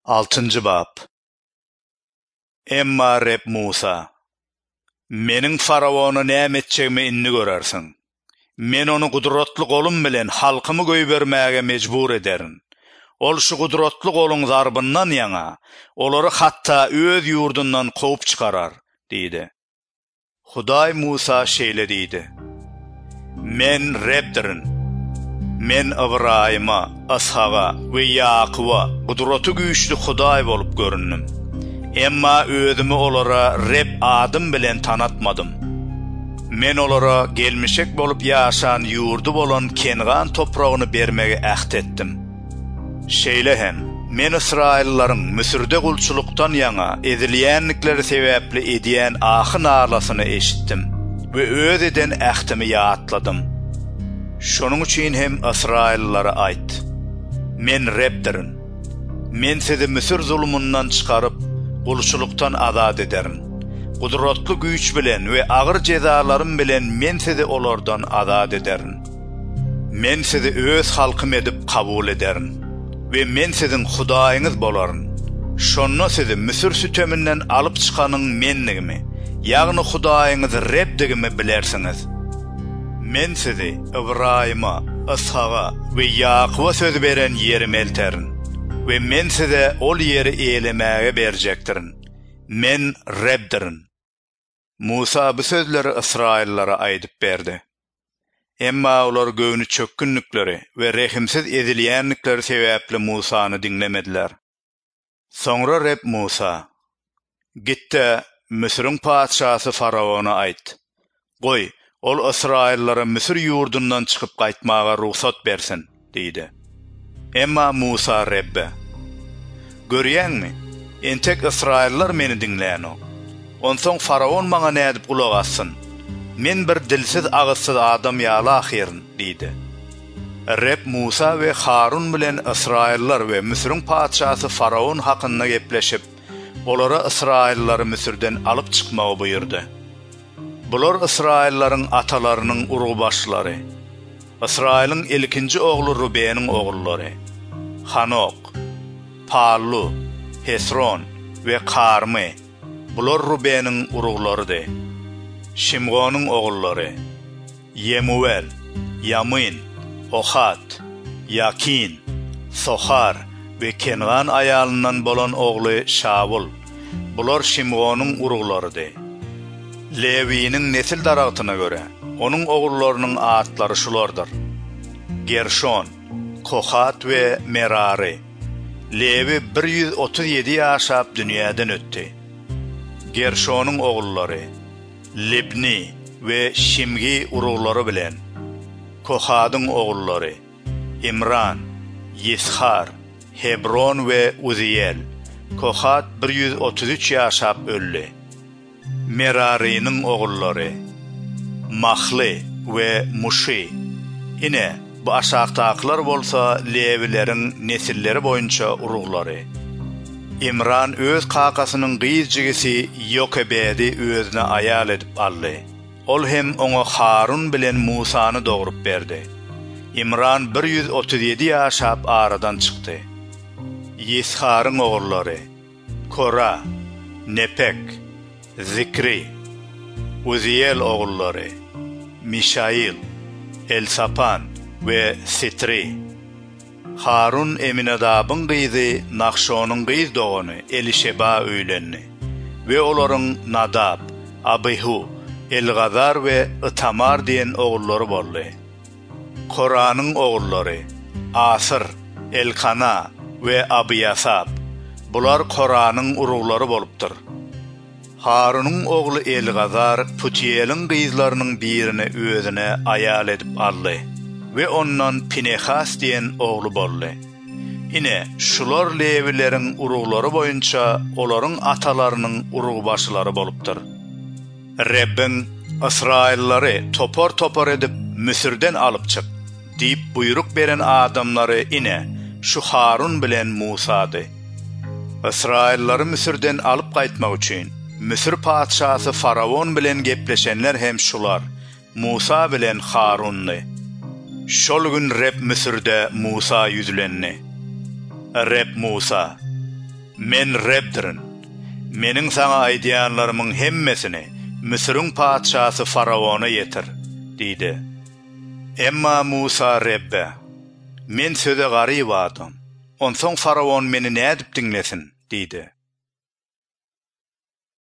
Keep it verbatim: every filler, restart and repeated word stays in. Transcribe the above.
altıncı bab. Emma Reb Musa, menin faravonu nämetçegimi inni görersin. Men onu gudratly golum bilen halkymı göýbermäge mejbur ederin. Ol şu gudratly golun zarbyndan ýaňa, olary hatda öz ýurdundan gowy çykarar, diýdi. Hudaý Musa şeýle diýdi: Men Rebdirin. Men Ibrahima, Ishaga we Yakuba gudraty güýçli Hudaý bolup göründim. Emma özümi olara Reb adım bilen tanatmadım. Men olara gelmişek bolup ýaşan ýurdu bolan Kengan topragyny bermege ähd etdim. Şeýle hem men Israillaryň Misirde gulçulukdan ýaňa edilýänlikleri sebäpli edýän ahyn ağlasyny eşitdim we öz eden ähdimi ýatladım. Şonuň üçin hem Israillara aýt: Men Rebdirin. Men sizi Misir zulmundan çykaryp gulçulukdan azad ederim. Gudratly güýç bilen we agyr jezalarym bilen men sizi olardan azad ederim. Men sizi öz halkym edip kabul ederim we men sizin Hudaýyňyz bolaryn. Şonno sizi Misir süteminden alyp çykanyň menligimi, ýagny Hudaýyňyz Rebdigimi bilersiňiz. Men sizi Ibrahima, Ishaga we Yakuba söz beren ýerime elterin we men size ol ýeri eýlemäge berjekdirin. Men Rebdirin. Musa bu sözleri Israillara aýdyp berdi. Emma olar göwnü çökkünlikleri we rehimsiz edilýänlikleri sebäpli Musany dinlemediler. Soňra Reb Musa: Gitde Misiriň padşasy Farawona aýt. Goý, ol Israillara Misir ýurdundan çykyp gaýtmaga ruhsat bersin, diýdi. Emma Musa Rebbe: Görýäňmi? Entek Israillar meni dinlän. Onsoň Farawon maňa nädip gulak assyn. Men bir dilsiz agysyz adam ýaly ahyryň, diýdi. Reb Musa we Harun bilen Israillar we Misiriň padşasy Farawon hakynda gepleşip, olara Israillary Misirden alyp çykmagy buyurdy. Bular Israillaryň atalarynyň urugy başlary. Israilyň ilkinji ogly Rubeniň ogullary: Hanok, Pallu, Hesron we Karmy. Bular Rubeniň uruglarydy. Şimgonyň ogullary: Yemuel, Yamin, Ohat, Yakin, Sohar we Kengan aýalyndan bolan ogly Şawul. Bular Şimgonyň uruglarydy. Lewiniň nesil daragyna göre onuň ogullarynyň atlary şulardyr: Gershon, Kohat we Merari. Lewi bir ýüz otuz ýedi ýaşap dünýäden ötdi. Gershonyň ogullary Libni we Şimgi uruglary bilen Kohadyň ogullary Imran, Yishar, Hebron we Uziyel. Kohat bir ýüz otuz üç ýaşap öldi. Merari'nin ogullary Mahli we Mushi. Ine bu aşağıdaklar bolsa Lewilerin nesilleri boyunça uruglary. İmran öz kakasynyň gyzjygisi Yokebedi özüne aýal edip aldy. Ol hem oňa Harun bilen Musany dogrup berdi. İmran bir ýüz otuz ýedi ýaşap aradan çykdy. Yisharyň ogullary Kora, Nepek, Zikri, Uziyel ogullary Mishail, Elsapan we Sitri. Harun Eminadabyň gyzy Nakşonyň gyz dogany Elişeba öýlenni we olaryň Nadab, Abihu, Elgazar we Itamar diýen ogullary boldy. Koranyň ogullary Asir, Elkana we Abiyasap. Bular Koranyň uruglary bolupdyr. Harun'un oğlu Elgazar Putiel'in gyzlarynyň birini özüne aýal edip aldy we ondan Pinehas diýen oğlu boldy. Ine şular Lewileriň uruglary boýunça olaryň atalarynyň urug başlary bolupdyr. Rebbin Israillary topar topar edip Misirden alyp çyk diýip buyruk beren adamlary ine şu Harun bilen Musady. Israillary Misirden alyp gaýtmak üçin Misir padşasy Farawon bilen gepleşenler hem şular: Musa bilen Harunny. Şol gün Reb Misirde Musa yüzlenni. Reb Musa: Men Rebdirin. Mening sana aydiyanlarımın hemmesini Mısır'ın padşası Faravona yetir, diýdi. Emma Musa Rebbe, men söze gary wadım. Onsoň Faravon meni nädip diňlesin, diýdi.